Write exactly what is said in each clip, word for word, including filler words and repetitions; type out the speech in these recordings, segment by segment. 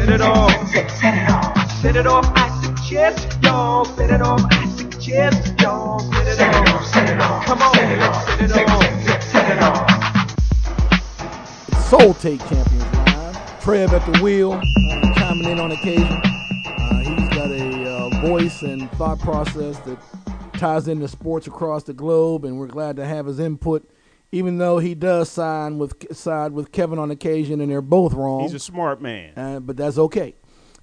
set it off. Set, set it off. Set it off, I suggest, y'all. Set it off, I suggest, y'all. Set it off. Set it off. Come on, set it off. Set it off. Set, set, set it off. Soul Tape Champions Live. Trev at the wheel, uh, chiming in on occasion. Uh, he's got a uh, voice and thought process that ties into sports across the globe, and we're glad to have his input. Even though he does sign with side with Kevin on occasion, and they're both wrong. He's a smart man, uh, but that's okay.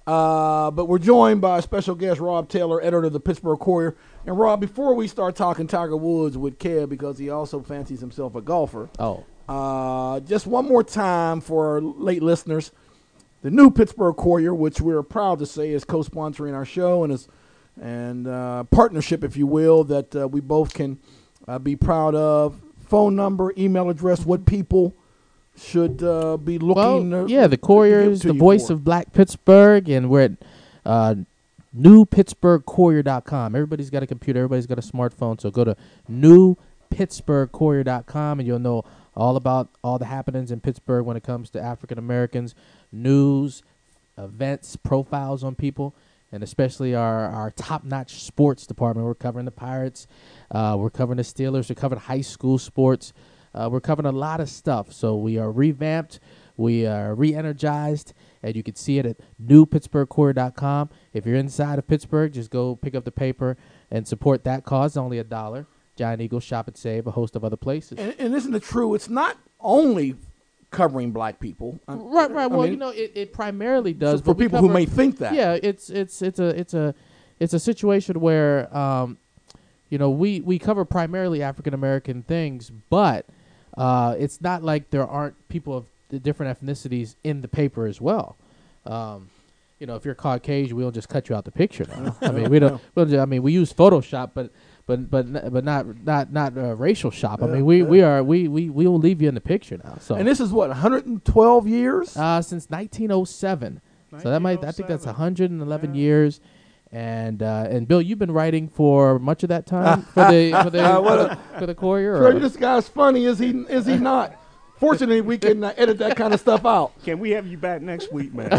Uh, but we're joined by special guest Rob Taylor, editor of the Pittsburgh Courier. And Rob, before we start talking Tiger Woods with Kev, because he also fancies himself a golfer. Oh. Uh, just one more time for our late listeners, the new Pittsburgh Courier, which we're proud to say is co-sponsoring our show and is and uh, partnership, if you will, that uh, we both can uh, be proud of. Phone number, email address, what people should uh, be looking. Well, uh, yeah, the Courier is the voice for. of Black Pittsburgh, and we're at uh, new pittsburgh courier dot com. Everybody's got a computer. Everybody's got a smartphone. So go to new pittsburgh courier dot com, and you'll know all about all the happenings in Pittsburgh when it comes to African Americans, news, events, profiles on people, and especially our, our top-notch sports department. We're covering the Pirates. Uh, we're covering the Steelers. We're covering high school sports. Uh, we're covering a lot of stuff. So we are revamped. We are re-energized, and you can see it at new pittsburgh courier dot com. If you're inside of Pittsburgh, just go pick up the paper and support that cause. It's only a dollar. Giant Eagle, Shop and Save, a host of other places. And, and isn't it true? It's not only covering black people. I, right, right. I well, mean, you know, it, it primarily does. So for but we people cover, who may think that. Yeah, it's it's it's a it's a it's a situation where um, you know, we we cover primarily African American things, but uh, it's not like there aren't people of the different ethnicities in the paper as well. Um, you know, if you're Caucasian, we don't just cut you out the picture now. I mean, we don't. We don't just, I mean, we use Photoshop, but. But but but not not not uh, racial shop. I Yeah, mean, we, yeah. we are we, we we will leave you in the picture now. So And this is what, one hundred twelve years? uh, since nineteen oh seven. So that might I think that's one hundred eleven Yeah. years. And uh, and Bill, you've been writing for much of that time for the for the What for a- the, for the Courier. Trey, or- this guy's funny, is he is he not? Fortunately, we can uh, edit that kind of stuff out. Can we have you back next week, man?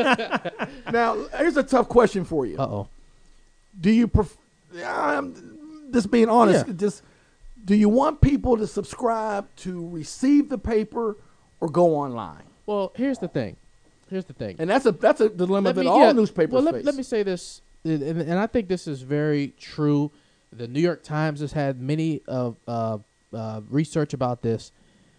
Now, here's a tough question for you. Uh-oh. Do you prefer, um, just being honest, Yeah. just do you want people to subscribe to receive the paper or go online? Well, here's the thing. Here's the thing. And that's a that's a dilemma Let that me- all yeah, newspapers well, let, face. let me say this, and, and I think this is very true. The New York Times has had many of uh, uh, research about this.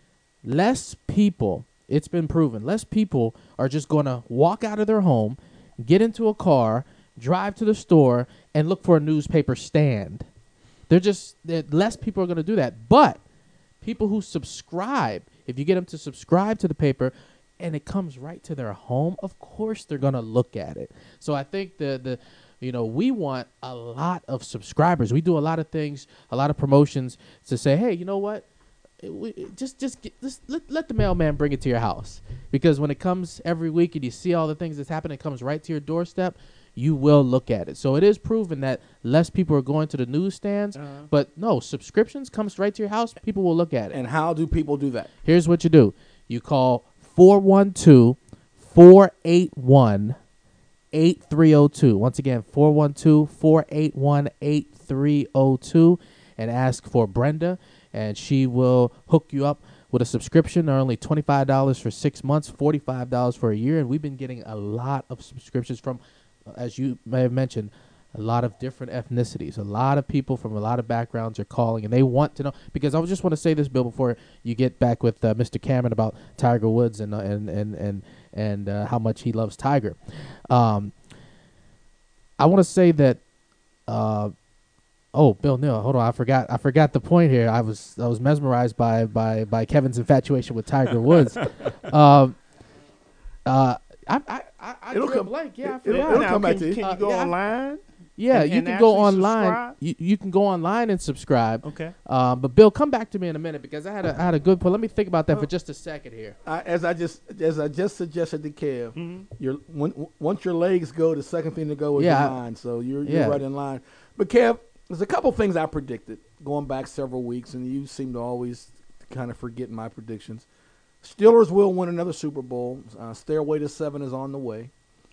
Less people, it's been proven, less people are just going to walk out of their home, get into a car, drive to the store, and look for a newspaper stand. They're just they're, less people are going to do that. But people who subscribe, if you get them to subscribe to the paper, and it comes right to their home, of course they're going to look at it. So I think the the you know, we want a lot of subscribers. We do a lot of things, a lot of promotions to say, hey, you know what? It, we, it just just, get, just let, let the mailman bring it to your house. Because when it comes every week and you see all the things that's happening, it comes right to your doorstep, you will look at it. So it is proven that less people are going to the newsstands, Uh-huh. but no, subscriptions comes right to your house, people will look at it. and how do people do that? Here's what you do. You call four one two, four eight one, eight three zero two. Once again, four one two, four eight one, eight three zero two, and ask for Brenda, and she will hook you up with a subscription. They're only twenty-five dollars for six months, forty-five dollars for a year, and we've been getting a lot of subscriptions from, as you may have mentioned, a lot of different ethnicities. A lot of people from a lot of backgrounds are calling, and they want to know. Because I just want to say this, Bill, before you get back with uh, Mister Cameron about Tiger Woods and uh, and and and and uh, how much he loves Tiger. Um, I want to say that. Uh, oh, Bill, no, hold on. I forgot. I forgot the point here. I was I was mesmerized by by by Kevin's infatuation with Tiger Woods. um, uh, I I I, I It'll drew a come- blank. Yeah, I it- it'll- forgot. it'll Now, come back can, to you. can you Uh, go yeah, I- online? Yeah, and- you and can go actually online. subscribe? You, you can go online and subscribe. Okay. Um, but Bill, come back to me in a minute because I had a I had a good point. Let me think about that for just a second here. I, as I just as I just suggested to Kev, Mhm. your when, w- once your legs go, the second thing to go is Yeah, your I- mind. So you're you're yeah. right in line. But Kev, there's a couple things I predicted going back several weeks, and you seem to always kind of forget my predictions. Steelers will win another Super Bowl. Uh, Stairway to Seven is on the way.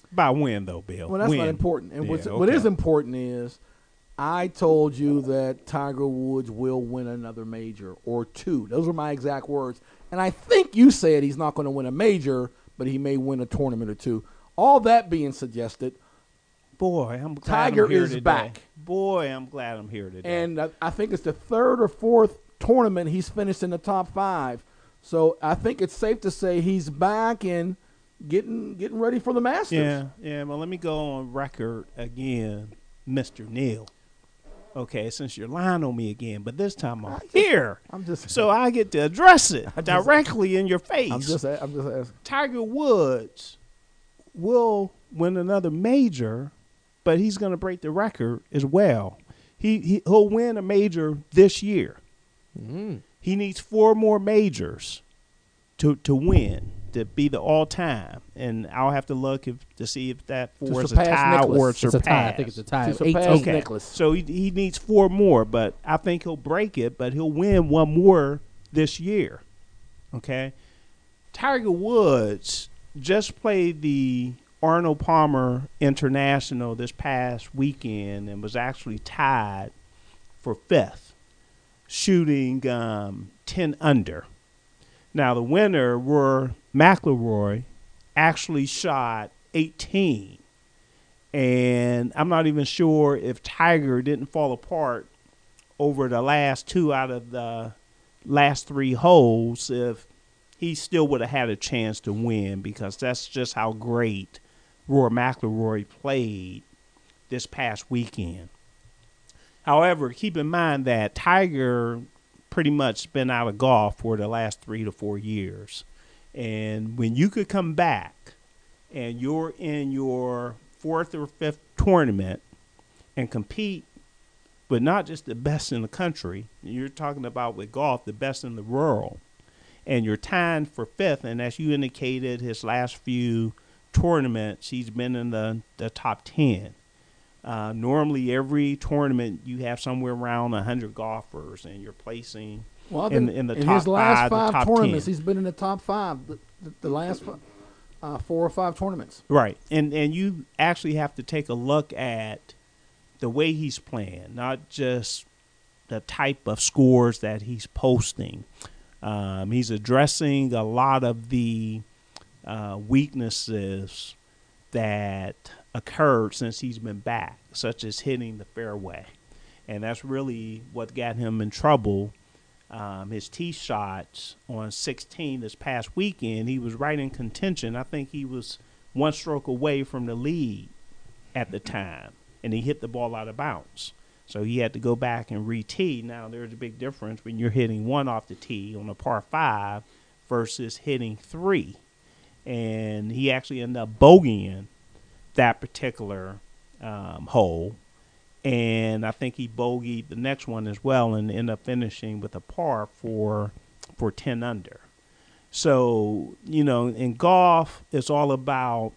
By when though, Bill? Well, that's when? not important. And Yeah, what's, what okay. is important is I told you that Tiger Woods will win another major or two. Those were my exact words. And I think you said he's not going to win a major, but he may win a tournament or two. All that being suggested, Boy, I'm glad Tiger I'm here is today. back. Boy, I'm glad I'm here today. and I, I think it's the third or fourth tournament he's finished in the top five. So I think it's safe to say he's back and getting getting ready for the Masters. yeah, yeah. Well, let me go on record again, Mister Neal. Okay, since you're lying on me again, but this time I'm just- here, I'm just so I get to address it just- directly in your face. I'm just I'm just asking. Tiger Woods will win another major, but he's going to break the record as well. He, he he'll win a major this year. Mm. He needs four more majors to to win, to be the all time. And I'll have to look if, to see if that four is a surpass tie Nicklaus. or It's a tie. I think it's a tie. To Eight, surpass eight. Okay. Nicklaus. So he he needs four more, but I think he'll break it, but he'll win one more this year. Okay? Tiger Woods just played the Arnold Palmer International this past weekend and was actually tied for fifth, shooting um, ten under. Now the winner, Rory McIlroy, actually shot eighteen, and I'm not even sure if Tiger didn't fall apart over the last two out of the last three holes, if he still would have had a chance to win, because that's just how great Rory McIlroy played this past weekend. However, keep in mind that Tiger pretty much been out of golf for the last three to four years. And when you could come back and you're in your fourth or fifth tournament and compete with not just the best in the country, you're talking about with golf, the best in the world, and you're tying for fifth, and as you indicated, his last few tournaments, he's been in the, the top ten. Uh, normally, every tournament, you have somewhere around one hundred golfers, and you're placing Well, I've in, been- in the in top his last five, the five top tournaments, ten. he's been in the top five. The, the, the last fi- uh, four or five tournaments. Right. And and you actually have to take a look at the way he's playing, not just the type of scores that he's posting. Um, he's addressing a lot of the uh, weaknesses that occurred since he's been back, such as hitting the fairway. And that's really what got him in trouble. Um, his tee shots on sixteen this past weekend, he was right in contention. I think he was one stroke away from the lead at the time, and he hit the ball out of bounds. So he had to go back and re-tee. Now, there's a big difference when you're hitting one off the tee on a par five versus hitting three. And he actually ended up bogeying that particular um, hole. And I think he bogeyed the next one as well and ended up finishing with a par for for ten under. So, you know, in golf, it's all about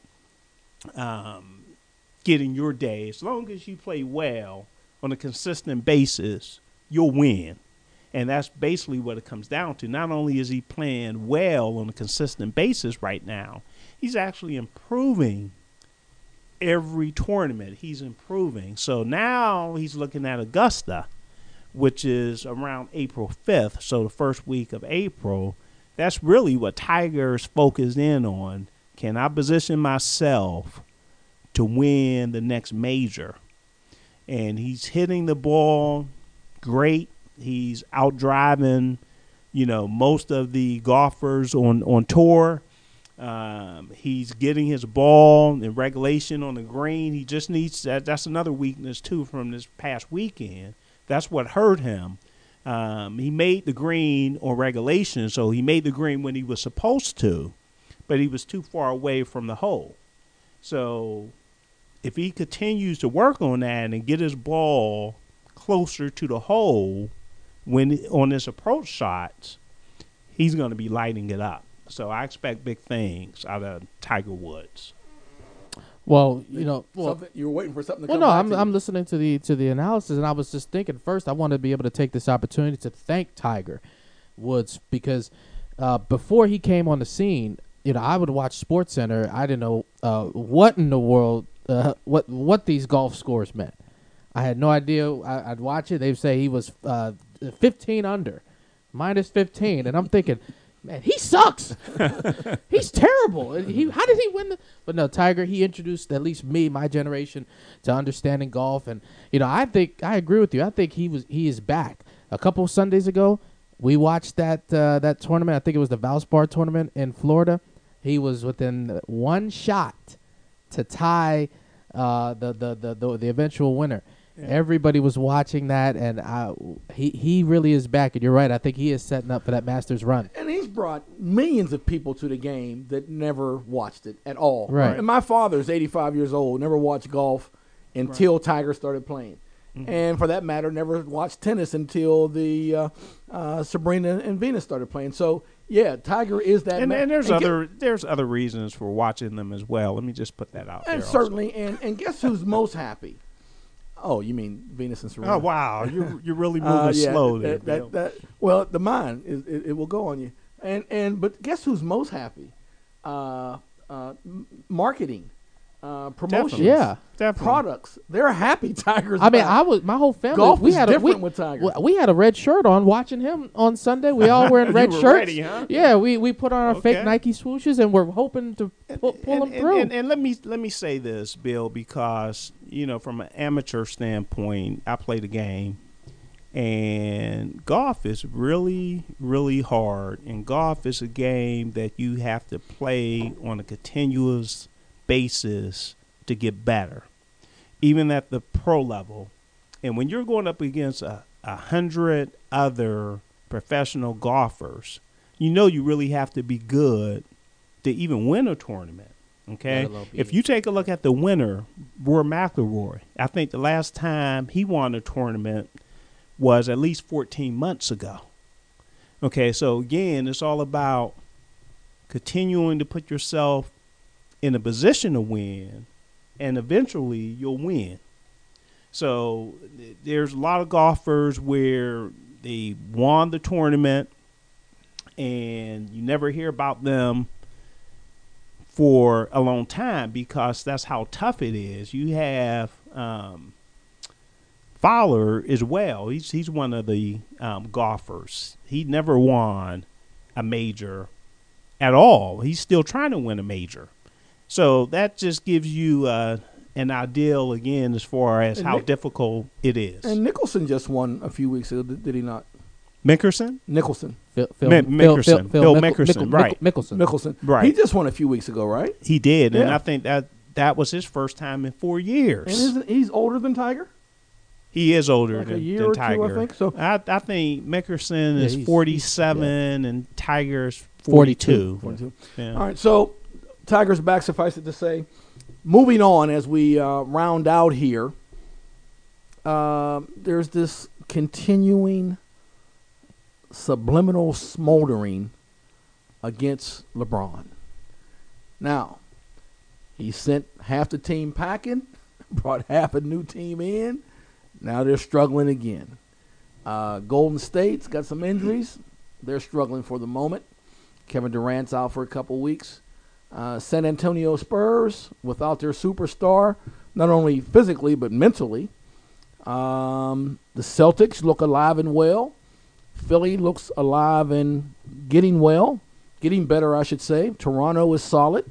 um, getting your day. As long as you play well on a consistent basis, you'll win. And that's basically what it comes down to. Not only is he playing well on a consistent basis right now, he's actually improving every tournament. He's improving. So now he's looking at Augusta, which is around April fifth, so the first week of April. That's really what Tiger's focused in on. Can I position myself to win the next major? And he's hitting the ball great. He's out driving, you know, most of the golfers on, on tour. Um, he's getting his ball in regulation on the green. He just needs that. That's another weakness, too, from this past weekend. That's what hurt him. Um, he made the green on regulation, so he made the green when he was supposed to, but he was too far away from the hole. So if he continues to work on that and get his ball closer to the hole when on his approach shots, he's going to be lighting it up. So I expect big things out of Tiger Woods. Well, you know, well, Something, you were waiting for something to well, come no, back I'm to you. I'm listening to the to the analysis, and I was just thinking first, I want to be able to take this opportunity to thank Tiger Woods because uh, before he came on the scene, you know, I would watch Sports Center. I didn't know uh, what in the world, uh, what what these golf scores meant. I had no idea. I, I'd watch it. They'd say he was uh, fifteen under, minus fifteen, and I'm thinking, man, he sucks. He's terrible. He how did he win? The, but no, Tiger. He introduced at least me, my generation, to understanding golf, and you know, I think I agree with you. I think he was he is back. A couple Sundays ago, we watched that uh, that tournament. I think it was the Valspar tournament in Florida. He was within one shot to tie uh, the, the, the the the eventual winner. Yeah. Everybody was watching that, and I, he he really is back. And you're right. I think he is setting up for that Masters run. And he's brought millions of people to the game that never watched it at all. Right. And my father's eighty-five years old, never watched golf until right. Tiger started playing. Mm-hmm. And for that matter, never watched tennis until the uh, uh, Sabrina and Venus started playing. So, yeah, Tiger is that. And, man. and there's and other get, there's other reasons for watching them as well. Let me just put that out and there. Certainly, also. and and guess who's most happy? Oh, you mean Venus and Serena? Oh wow, you you're really moving uh, yeah, slow there. That, that, that, well, the mind is, it, it will go on you. And and but guess who's most happy? Uh, uh, marketing. Uh, promotions, Definitely. Yeah, Definitely. products. They're happy Tigers. I mean, back. I was my whole family. Golf we is had different a, we, with Tiger. We had a red shirt on watching him on Sunday. We all wearing red you were shirts. Ready, huh? Yeah, we, we put on our Okay. fake Nike swooshes, and we're hoping to pull, pull and, them through. And, and, and let me let me say this, Bill, because you know, from an amateur standpoint, I play the game, and golf is really really hard. And golf is a game that you have to play on a continuous basis to get better, even at the pro level. And when you're going up against a, a hundred other professional golfers, you know you really have to be good to even win a tournament. Okay, if you take a look at the winner, Rory McIlroy, I think the last time he won a tournament was at least fourteen months ago. Okay, so again, it's all about continuing to put yourself in a position to win, and eventually you'll win. So th- there's a lot of golfers where they won the tournament and you never hear about them for a long time because that's how tough it is. You have um, Fowler as well. He's he's one of the um, golfers. He never won a major at all. He's still trying to win a major. So that just gives you uh, an ideal, again, as far as and how Nick, difficult it is. And Nicholson just won a few weeks ago, did, did he not? Mickelson? Nicholson. Phil, Phil, Mi- Mickelson. Phil, Phil, Phil Mick- Mickelson, Mick- right. Mickelson. Mickelson. Right. He just won a few weeks ago, right? He did, and Yeah. I think that that was his first time in four years. And isn't, he's older than Tiger? He is older Like a than, year than or two, I Tiger. think. So- I, I think Mickelson Yeah, is he's- forty-seven and Tiger's forty-two. forty-two. Yeah. All right, so Tiger's back, suffice it to say. Moving on as we uh, round out here, uh, there's this continuing subliminal smoldering against LeBron. Now, he sent half the team packing, brought half a new team in. Now they're struggling again. Uh, Golden State's got some injuries. They're struggling for the moment. Kevin Durant's out for a couple weeks. Uh, San Antonio Spurs, without their superstar, not only physically but mentally. Um, the Celtics look alive and well. Philly looks alive and getting well, getting better, I should say. Toronto is solid.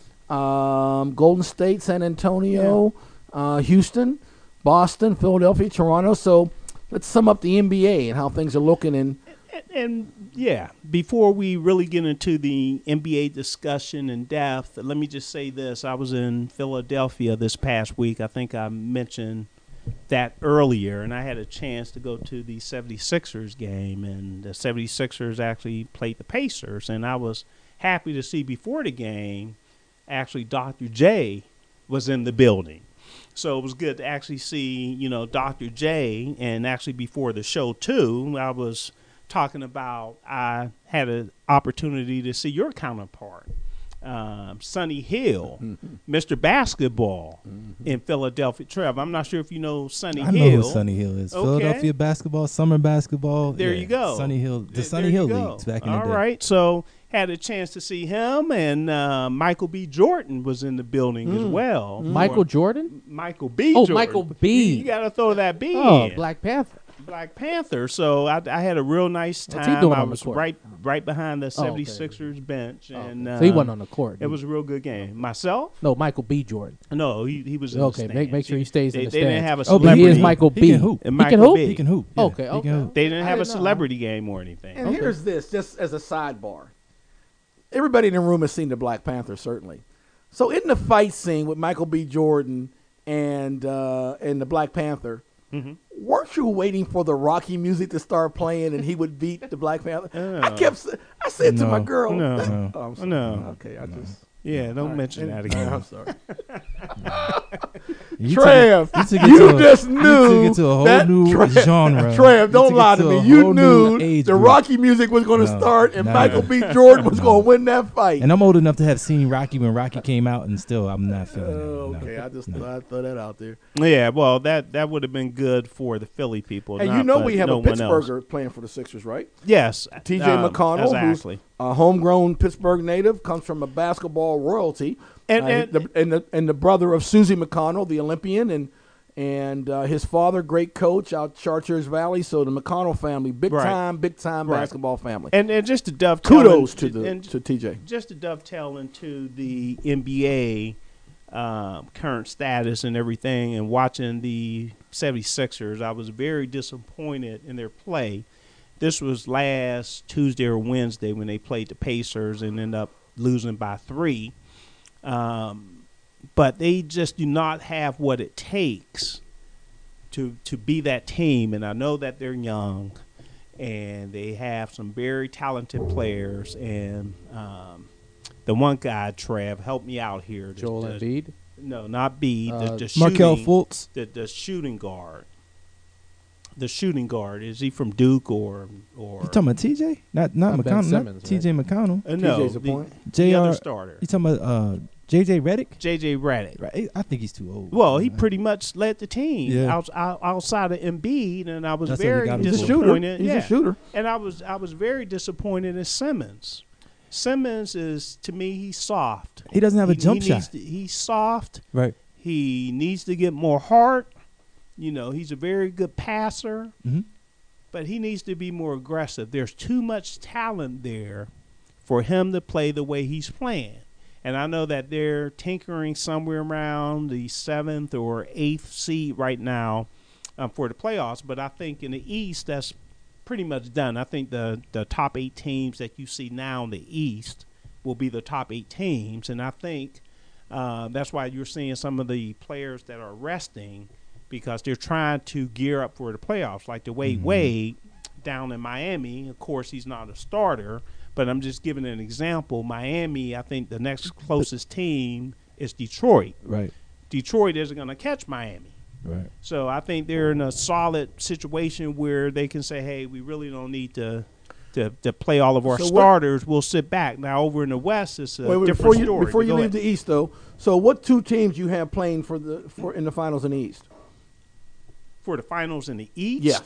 Um, Golden State, San Antonio, yeah. uh, Houston, Boston, Philadelphia, Toronto. So let's sum up the N B A and how things are looking. And And, and yeah, before we really get into the N B A discussion in depth, let me just say this. I was in Philadelphia this past week. I think I mentioned that earlier, and I had a chance to go to the seventy-sixers game, and the seventy-sixers actually played the Pacers, and I was happy to see before the game, actually Doctor J was in the building. So it was good to actually see, you know, Doctor J, and actually before the show, too, I was talking about I had an opportunity to see your counterpart, um, Sonny Hill, mm-hmm. Mister Basketball, mm-hmm. in Philadelphia. Trev, I'm not sure if you know Sunny I Hill. know who Sunny Hill is. Okay. Philadelphia basketball, summer basketball. There yeah, you go. Sunny Hill, the Th- Sunny there Hill you go. leagues back in All the day. right, so had a chance to see him, and uh, Michael B. Jordan was in the building as well. Michael Jordan? Michael B. Oh, Jordan. Michael B. You, you got to throw that B Oh, in. Black Panther. Black Panther. So I, I had a real nice What's he time. doing I on the was court? right right behind the Oh, okay. 76ers bench, Oh, and okay. So he uh, wasn't on the court. it was a real good game. Myself? No, Michael B. Jordan. No, he he was in Okay, the make make stands. sure he stays They, in the they stands. didn't have a Oh, but celebrity. he is Michael He B. can hoop. And He Michael can hoop? B. He can hoop. Yeah, Okay, he okay. can hoop. They didn't I have a didn't know. celebrity game or anything. And here's this, just as a sidebar. Everybody in the room has seen the Black Panther, certainly. So in the fight scene with Michael B. Jordan and uh, and the Black Panther, Mm-hmm. weren't you waiting for the Rocky music to start playing and he would beat the Black Panther? I No. kept, s- I said to my No. girl, No. that- No. oh, I'm sorry. No. Okay, I just. Yeah, don't all right. mention And- that again. I'm sorry. You took Trev, it- you took it you to a- just you knew took it to a whole that new Trev, genre. Trev, You don't took it lie to to me. a You whole knew new age the group. Rocky music was going to No, start and no. Michael B. Jordan was No. going to win that fight. And I'm old enough to have seen Rocky when Rocky came out, and still I'm not feeling Oh, it. No. okay, I just No. thought I'd throw that out there. Yeah, well, that that would have been good for the Philly people. And not- you know but we have no a one else. Pittsburgher playing for the Sixers, right? Yes, T J um, McConnell, exactly. who's a homegrown Pittsburgh native, comes from a basketball royalty, And- uh, and- the, and the and the brother of Susie McConnell, the Olympian, and and uh, his father, great coach out Chartiers Valley. So the McConnell family, big Right. time, big time Right. basketball family. And and just to dovetail, Kudos in- to the and to T J. just to dovetail into the N B A um, current status and everything, and watching the 76ers, I was very disappointed in their play. This was last Tuesday or Wednesday when they played the Pacers and ended up losing by three. Um, but they just do not have what it takes to to be that team. And I know that they're young, and they have some very talented players. And um, the one guy, Trev, help me out here. The- Joel the- Embiid. No, not B. The, Uh, the Markel shooting, Fultz. the the shooting guard. The shooting guard, is he from Duke or or You talking about T J? Not not Not Ben McConnell. Simmons, Not T J McConnell. uh, no, T J's a the, point. the J other R. starter, You talking about uh, J J Redick? J J Redick. Right. I think he's too old. Well, he Uh, pretty much led the team Yeah. outs- out, outside of Embiid, and I was That's what he very got him He's a for. shooter. disappointed. He's yeah. a shooter. And I was I was very disappointed in Simmons. Simmons is, to me, he's soft. He doesn't have a He- jump he needs shot. to- he's soft. Right. He needs to get more heart. You know, he's a very good passer, hmm but he needs to be more aggressive. There's too much talent there for him to play the way he's playing. And I know that they're tinkering somewhere around the seventh or eighth seed right now um, for the playoffs. But I think in the East, that's pretty much done. I think the, the top eight teams that you see now in the East will be the top eight teams. And I think uh, that's why you're seeing some of the players that are resting, because they're trying to gear up for the playoffs. Like the Wade Mhm. Wade down in Miami, of course, he's not a starter, but I'm just giving an example. Miami, I think the next closest team is Detroit. Right. Detroit isn't going to catch Miami. Right. So I think they're in a solid situation where they can say, hey, we really don't need to to, to play all of our So what- starters. We'll sit back. Now, over in the West, it's a Wait, wait, different before you story. before But you go leave ahead. the East, though. So what two teams you have playing for the for in the finals in the East? For the finals in the East? Yeah.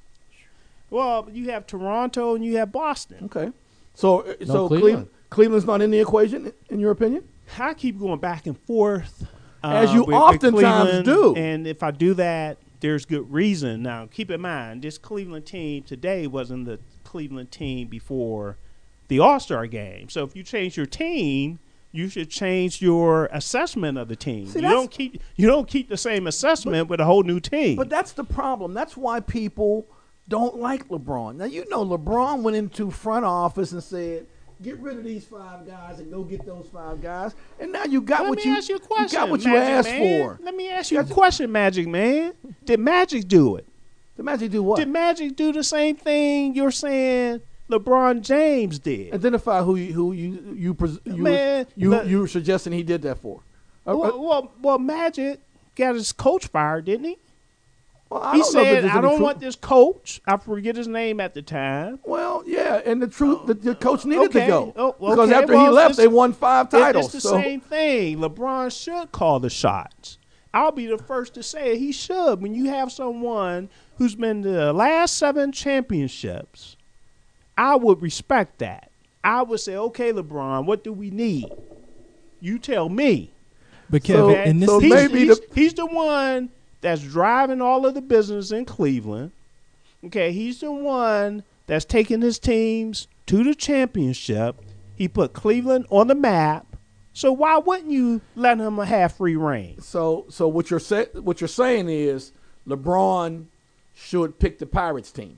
Well, you have Toronto and you have Boston. Okay. So uh, No, so Cleveland. Cleveland. Cleveland's not in the equation, in your opinion? I keep going back and forth. As uh, you with- with oftentimes Cleveland, do. And if I do that, there's good reason. Now, keep in mind, this Cleveland team today wasn't the Cleveland team before the All-Star game. So if you change your team, you should change your assessment of the team. See, you that's- don't keep you don't keep the same assessment with a whole new team. But that's the problem. That's why people don't like LeBron. Now, you know LeBron went into front office and said, get rid of these five guys and go get those five guys. And now you got Let what me you, ask you a question. got what you Magic asked Man. for. Let me ask you a That's- question, Magic Man. Did Magic do it? The Magic do what? Did Magic do the same thing you're saying LeBron James did? Identify who you who you you pres- you Man, you, the- you were suggesting he did that for. Uh, well, uh, well, well, Magic got his coach fired, didn't he? well, I He don't know if said, there's "I any don't truth- want this coach." I forget his name at the time. Well, yeah, and the truth, the, the coach needed Okay. to go Oh, because okay. after Well, he left, it's- they won five It- titles. It's the so same thing. LeBron should call the shots. I'll be the first to say it. He should. When you have someone who's been to the last seven championships, I would respect that. I would say, okay, LeBron, what do we need? You tell me. But So- Kev, in this so he's, maybe he's, the- he's the one that's driving all of the business in Cleveland. Okay, he's the one that's taking his teams to the championship. He put Cleveland on the map. So why wouldn't you let him have free reign? So, so what you're say, what you're saying is LeBron should pick the Pirates team.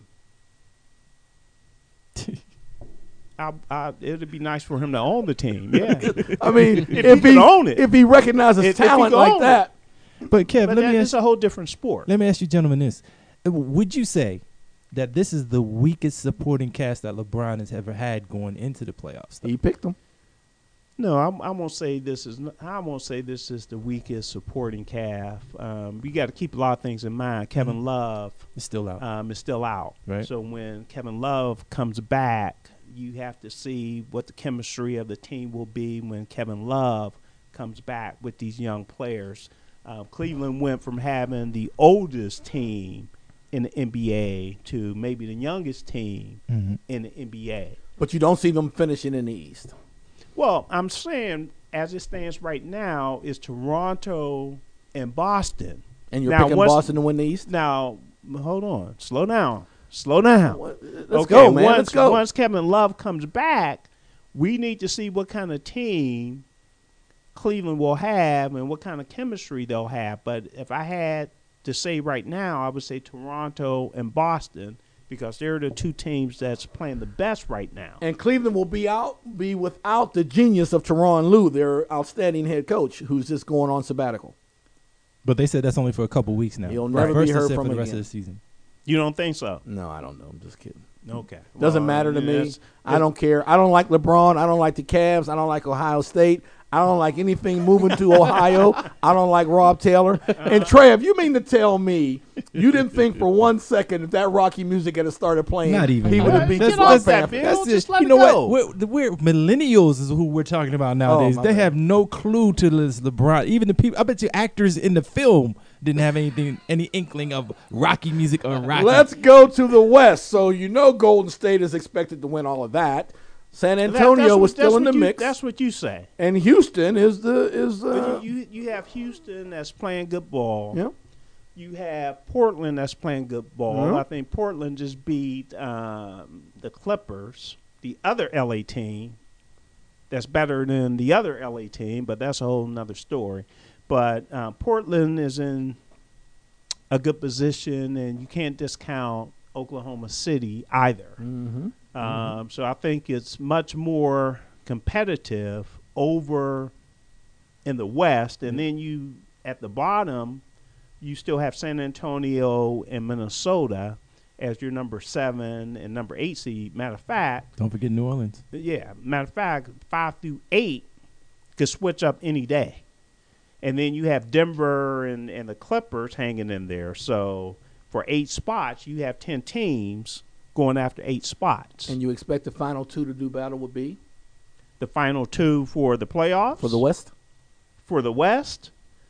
I, I, it'd be nice for him to own the team. Yeah, I mean, If if, he he could own it. if he recognizes If- if he talent could like own that, But Kev, but let that, me it's ask a whole different sport. let me ask you gentlemen this. Uh, Would you say that this is the weakest supporting cast that LeBron has ever had going into the playoffs? he picked them. No, I, I won't say this is. n- I won't say this is the weakest supporting cast. Um, we got to keep a lot of things in mind. Kevin Mhm. Love It's still out. um, is still out, Right. so when Kevin Love comes back, you have to see what the chemistry of the team will be when Kevin Love comes back with these young players. Um, Cleveland went from having the oldest team in the N B A to maybe the youngest team Mhm. in the N B A. But you don't see them finishing in the East. Well, I'm saying as it stands right now is Toronto and Boston. And you're Now, picking once- Boston to win the East? Now, hold on, slow down, slow down. What- Let's okay, go, man. Once, Let's go. Once Kevin Love comes back, we need to see what kind of team Cleveland will have and what kind of chemistry they'll have. But if I had to say right now, I would say Toronto and Boston because they're the two teams that's playing the best right now. And Cleveland will be out, be without the genius of Teron Lue, their outstanding head coach, who's just going on sabbatical. But they said that's only for a couple weeks now. He'll never First be they heard said from for the rest again. of the season. You don't think so? No, I don't know. I'm just kidding. Okay. Doesn't Well, matter to yeah, me. that's- I don't care. I don't like LeBron. I don't like the Cavs. I don't like Ohio State. I don't like anything moving to Ohio. I don't like Rob Taylor. And Trev, you mean to tell me you didn't think for one second if that Rocky music had started playing, Not even. he would have beat Get the off Black that, Panther? Bill. Just it. let you it know go. what? We're, we're millennials is who we're talking about nowadays. my they bad. have no clue to this LeBron. Even the people. I bet you actors in the film didn't have anything, any inkling of Rocky music or Rocky. Let's go to the West. So you know Golden State is expected to win all of that. San That- Antonio that's what- was still that's in the what you- mix, That's what you say. and Houston is the is But uh, you, you you have Houston that's playing good ball. yeah. You have Portland that's playing good ball. Yeah. I think Portland just beat um, the Clippers, the other L A team that's better than the other L A team, but that's a whole nother story. But uh, Portland is in a good position, and you can't discount Oklahoma City either. Mm-hmm. Um, so I think it's much more competitive over in the West, and then you at the bottom, you still have San Antonio and Minnesota as your number seven and number eight seed. Matter of fact, Don't forget New Orleans. yeah, matter of fact, five through eight could switch up any day, and then you have Denver and and the Clippers hanging in there. So for eight spots, you have ten teams going after eight spots. And you expect the final two to do battle would be The final two for the playoffs for the West? for the West.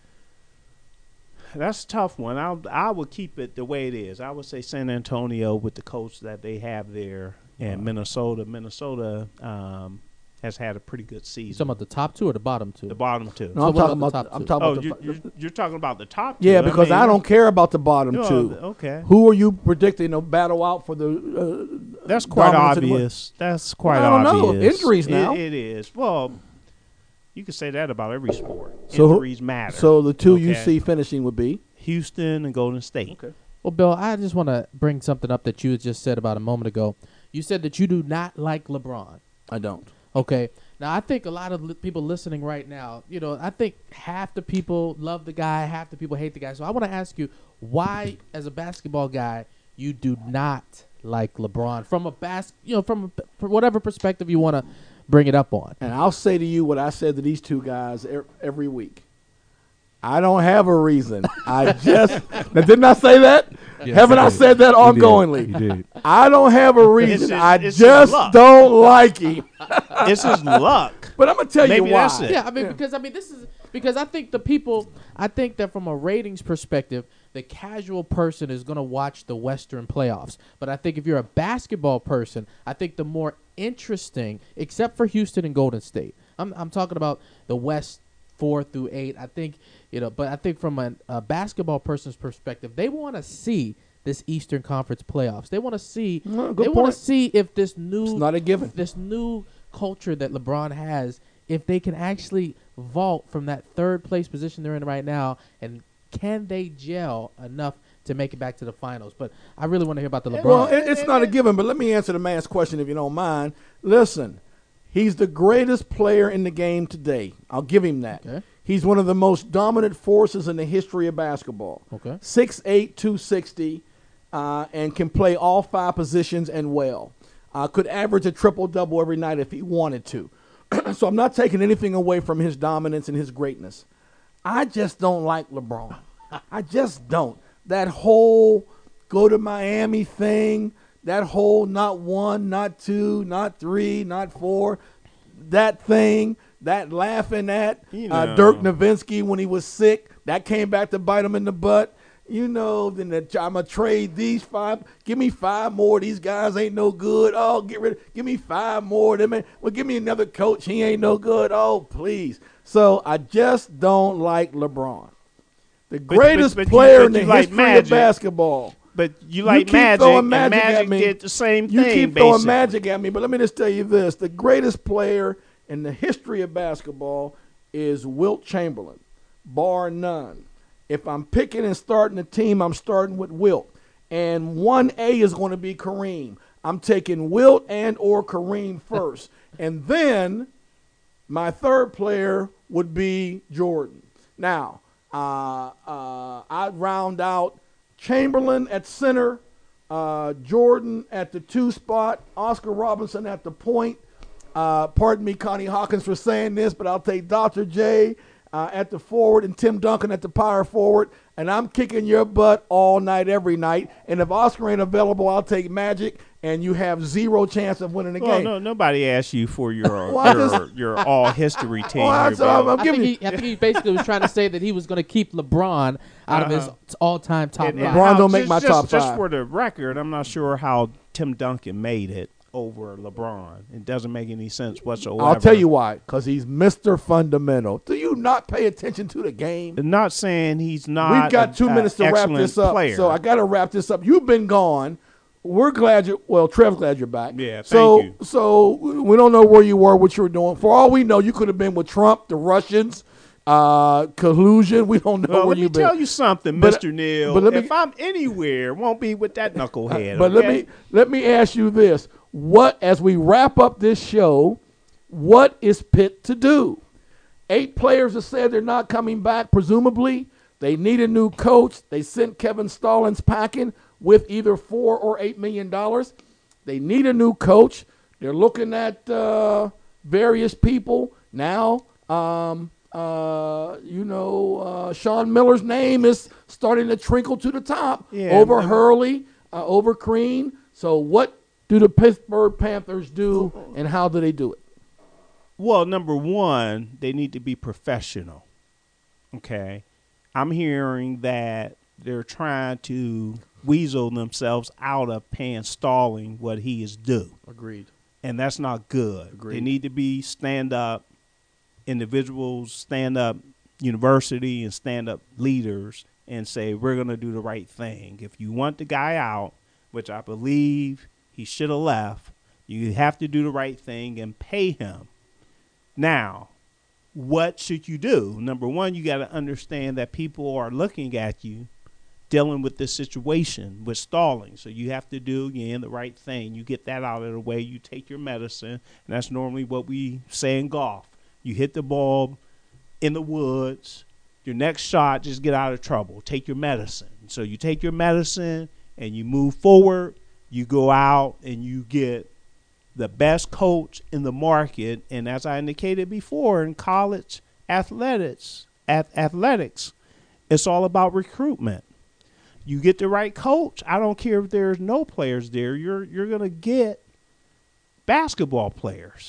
That's a tough one. I I would keep it the way it is. I would say San Antonio with the coach that they have there, and Minnesota. Minnesota um, has had a pretty good You talking season. about the top two or the bottom two? The bottom two. No, So I'm what talking about about the top I'm two? talking Oh, about you're, the, you're, you're talking about the top two. yeah, because I, mean, don't care about the bottom oh, two. Okay, Who are you predicting to battle out for the? Uh, that's quite dominance in the West? obvious. That's quite I don't know. obvious. Injuries It- now. it is. Well, you can say that about every sport. So who- Injuries matter. So the two you Okay. see finishing would be Houston and Golden State. okay. Well, Bill, I just want to bring something up that you had just said about a moment ago. You said that you do not like LeBron. I don't. Okay. Now, I think a lot of li- people listening right now, you know, I think half the people love the guy, half the people hate the guy. So I want to ask you why, as a basketball guy, you do not like LeBron from a bas, you know, from a, from whatever perspective you want to bring it up on. And I'll say to you what I said to these two guys er- every week. I don't have a reason. I just now, didn't I say that? Yes, Haven't you I did. said that You did. ongoingly? You did. I don't have a reason. his- I it's his just luck. don't like him. It's his luck. But I'm gonna tell Maybe you why. that's it. Yeah, I mean, because I mean, this is because I think the people. I think that from a ratings perspective, the casual person is going to watch the Western playoffs. But I think if you're a basketball person, I think the more interesting, except for Houston and Golden State, I'm I'm talking about the West four through eight. I think you know, but I think from a, a basketball person's perspective, they want to see this Eastern Conference playoffs. They want to see. Well, good they want point. to see if this new It's not a given. this new culture that LeBron has, if they can actually vault from that third place position they're in right now, and can they gel enough to make it back to the finals? But I really want to hear about the LeBron. Well, it, it's not a given, but let me answer the man's question if you don't mind. Listen, he's the greatest player in the game today. I'll give him that. Okay. He's one of the most dominant forces in the history of basketball. Okay. six eight, two sixty, uh, and can play all five positions and well. Uh, could average a triple-double every night if he wanted to. So I'm not taking anything away from his dominance and his greatness. I just don't like LeBron. I just don't. That whole go to Miami thing, that whole not one, not two, not three, not four, that thing, that laughing at You uh, know. Dirk Nowitzki when he was sick, that came back to bite him in the butt. You know, then the, I'm going to trade these five. Give me five more. These guys ain't no good. Oh, get rid of, give me five more. of them. Well, give me another coach. He ain't no good. Oh, please. So I just don't like LeBron. The but- greatest but you- player but in the you like history of Magic. basketball. But you You like keep Magic, throwing and Magic at Magic me. did the same You thing, keep throwing basically. magic at me, but let me just tell you this. The greatest player in the history of basketball is Wilt Chamberlain, bar none. If I'm picking and starting a team, I'm starting with Wilt. And one A is going to be Kareem. I'm taking Wilt and or Kareem first. And then my third player would be Jordan. Now, uh, uh, I'd round out Chamberlain at center, uh, Jordan at the two spot, Oscar Robinson at the point. Uh, pardon me, Connie Hawkins, for saying this, but I'll take Doctor J uh, at the forward and Tim Duncan at the power forward. And I'm kicking your butt all night, every night. And if Oscar ain't available, I'll take Magic, and you have zero chance of winning the Well, game. no, nobody asked you for your Well, I your, just- your all history team. Well, here, that's what I'm- Bill. I'm I giving think, you- he, I think he basically was trying to say that he was going to keep LeBron out of his Uh-huh. all-time top And- and five. LeBron how- don't make just- my just- top Just five. for the record, I'm not sure how Tim Duncan made it over LeBron. It doesn't make any sense whatsoever. I'll tell you why. Because he's Mister Fundamental. Do you not pay attention to the game? I'm not saying he's not. We've got a- two a minutes to wrap excellent this up. player. So I got to wrap this up. You've been gone. We're glad you. Well, Trev's glad you're back. Yeah, thank so, you. So we don't know where you were, what you were doing. For all we know, you could have been with Trump, the Russians, uh, collusion. We don't know Well, where let me you've been. tell you something, But- Mister Neal. but let me- if I'm anywhere, it won't be with that knucklehead. But let okay? me let me ask you this: What, as we wrap up this show, what is Pitt to do? Eight players have said they're not coming back. Presumably, they need a new coach. They sent Kevin Stallings packing with either four or eight million dollars. They need a new coach. They're looking at uh, various people now. Um, uh, you know, uh, Sean Miller's name is starting to trickle to the top Yeah, over and- Hurley, uh, over Crean. So what do the Pittsburgh Panthers do, and how do they do it? Well, number one, they need to be professional. Okay. I'm hearing that they're trying to weasel themselves out of paying Stalling what he is due. Agreed. And that's not good. Agreed. They need to be stand-up individuals, stand-up university, and stand-up leaders and say, we're going to do the right thing. If you want the guy out, which I believe he should have left, you have to do the right thing and pay him. Now, what should you do? Number one, you got to understand that people are looking at you dealing with this situation with Stalling. So you have to do, again, the right thing. You get that out of the way. You take your medicine. And that's normally what we say in golf. You hit the ball in the woods. Your next shot, just get out of trouble. Take your medicine. So you take your medicine and you move forward. You go out and you get the best coach in the market. And as I indicated before, in college athletics, ath- athletics, it's all about recruitment. You get the right coach. I don't care if there's no players there. You're you're gonna get basketball players.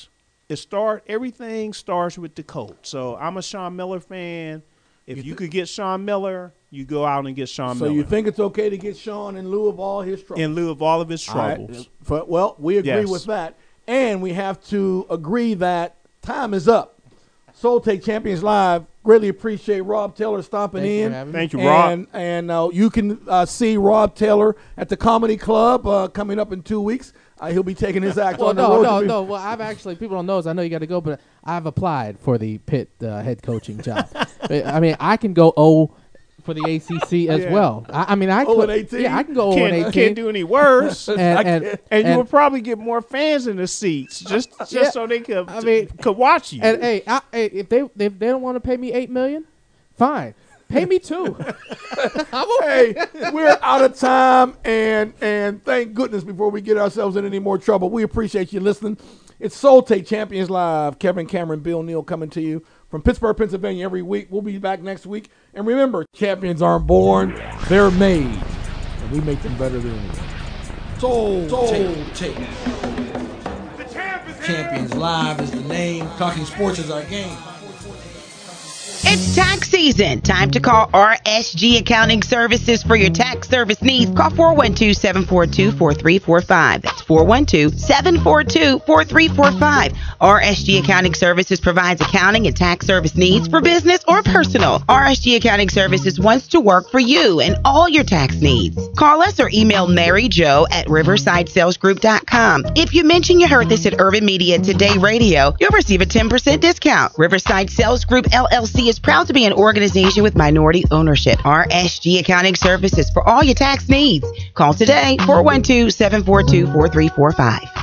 it start everything starts with the coach. So I'm a Sean Miller fan. If you, you could get Sean Miller, you go out and get Sean so Miller. So you think it's okay to get Sean in lieu of all his troubles? In lieu of all of his troubles. Right. For, well, we agree yes. with that. And we have to agree that time is up. Soul Take Champions Live. Greatly appreciate Rob Taylor stomping Thank in. You Thank you, Rob. And, and uh, you can uh, see Rob Taylor at the Comedy Club uh, coming up in two weeks. Uh, he'll be taking his act well, on the no, road. no, to be- no. Well, I've actually, people don't know this. I know you got to go, but I've applied for the Pitt uh, head coaching job. I mean, I can go O for the A C C as Yeah. well. I, I mean, I oh could, and eighteen? Yeah, I can go O and Can't, eighteen. can't do any worse. and, and, and, you and- will probably get more fans in the seats just just Yeah. so they could, I mean- could watch you. And hey, I, hey, if they if they don't want to pay me eight million, fine, pay me two. Hey, we're out of time, and and thank goodness before we get ourselves in any more trouble. We appreciate you listening. It's Soul Take Champions Live. Kevin Cameron, Bill Neal coming to you from Pittsburgh, Pennsylvania every week. We'll be back next week. And remember, champions aren't born, they're made. And we make them better than anyone. Soul, Soul Take, take. Champions Live is the name. Talking sports is our game. It's tax season. Time to call R S G Accounting Services for your tax service needs. Call four one two, seven four two, four three four five. That's four one two, seven four two, four three four five. R S G Accounting Services provides accounting and tax service needs for business or personal. R S G Accounting Services wants to work for you and all your tax needs. Call us or email Mary Jo at riverside sales group dot com. If you mention you heard this at Urban Media Today Radio, you'll receive a ten percent discount. Riverside Sales Group L L C is proud to be an organization with minority ownership. R S G Accounting Services for all your tax needs. Call today, four one two, seven four two, four three four five.